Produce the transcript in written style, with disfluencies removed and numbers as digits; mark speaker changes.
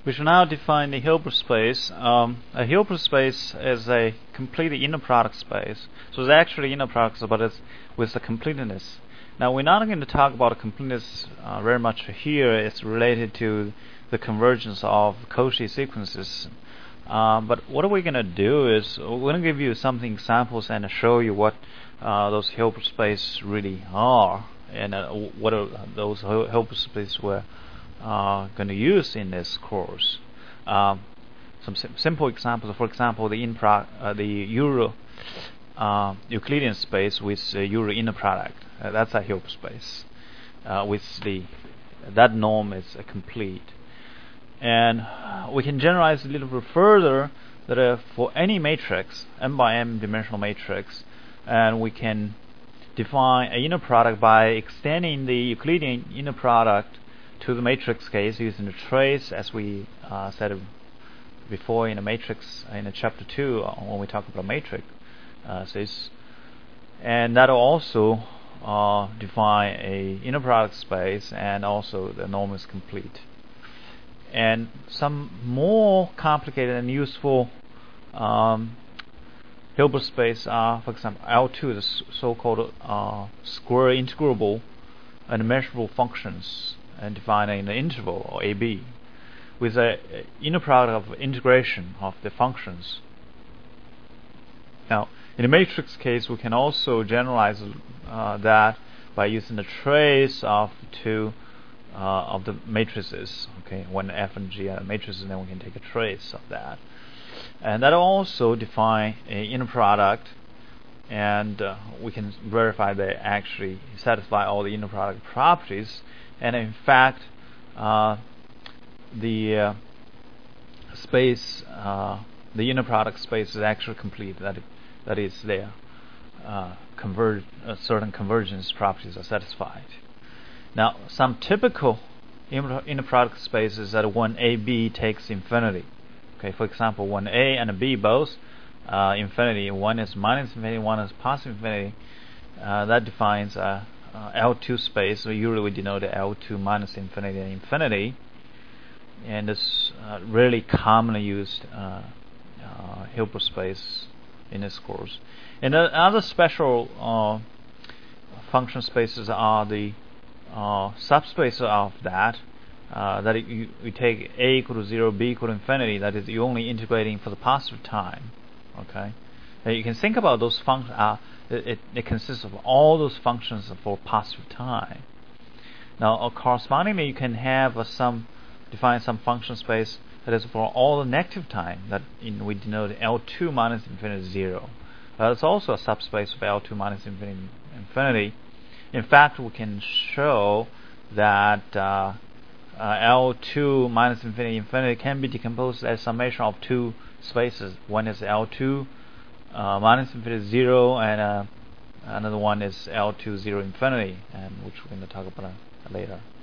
Speaker 1: We shall now define the Hilbert space. A Hilbert space is a completely inner product space. So it's actually inner product, but it's with the completeness. Now we're not going to talk about the completeness very much here. It's related to the convergence of Cauchy sequences. But what we're going to do is we're going to give you some examples and show you what those Hilbert spaces really are, and what are those Hilbert spaces we're going to use in this course. Some simple examples. For example, the Euro Euclidean space with Euro inner product. That's a Hilbert space. With that norm is complete. And we can generalize a little bit further that for any matrix, m by m dimensional matrix, and we can define an inner product by extending the Euclidean inner product to the matrix case using the trace, as we said before in a matrix in chapter 2 when we talk about matrices. And that will also define a inner product space, and also the norm is complete. And some more complicated and useful Hilbert space are, for example, L2, the so-called square integrable and measurable functions, and defined in the interval, or AB, with an inner product of integration of the functions. Now, in the matrix case, we can also generalize that by using the trace of two of the matrices. Okay, when F and G are matrices, then we can take a trace of that, and that will also define an inner product, and we can verify they actually satisfy all the inner product properties. And in fact, the space, the inner product space is actually complete. That is there. Certain convergence properties are satisfied. Now, some typical inner product spaces that when AB takes infinity. Okay, for example, when A and B both infinity, one is minus infinity, one is positive infinity. That defines a L2 space. So usually we denote L2 minus infinity and infinity, and it's really commonly used Hilbert space in this course. And other special function spaces are the subspace of that. That you take A equal to 0, B equal to infinity. That is, you're only integrating for the positive time. Okay, now you can think about those functions. It consists of all those functions for positive time. Now, correspondingly, you can have define some function space that is for all the negative time. That we denote L2 minus infinity 0. It's also a subspace of L2 minus infinity. In fact, we can show that L2 minus infinity can be decomposed as summation of two spaces. One is L2 minus infinity 0, and another one is L2 0 infinity, and which we're going to talk about later.